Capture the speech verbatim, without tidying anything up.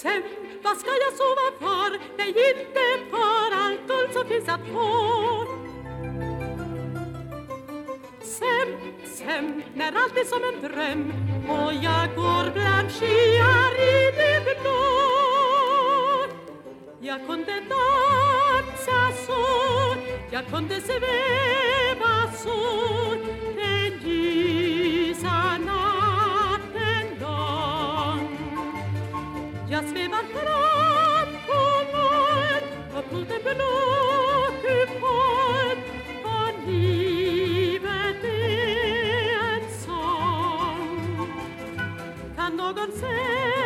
Sen, vad ska jag sova för? Nej, inte för allt guld som finns att få. Sen, sen, när allt är som en dröm och jag går bland skyar i det blå. Jag kunde dansa så, jag kunde sväva så, den ljusa natten lång. Jag svävar fram på moln och mot en blå kupol, och livet är en sång. Kan någon säga